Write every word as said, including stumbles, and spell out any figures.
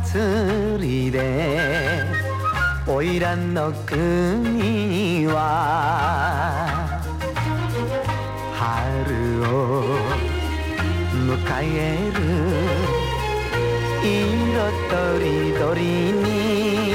祭りで花魁の国は春を迎える色とりどりに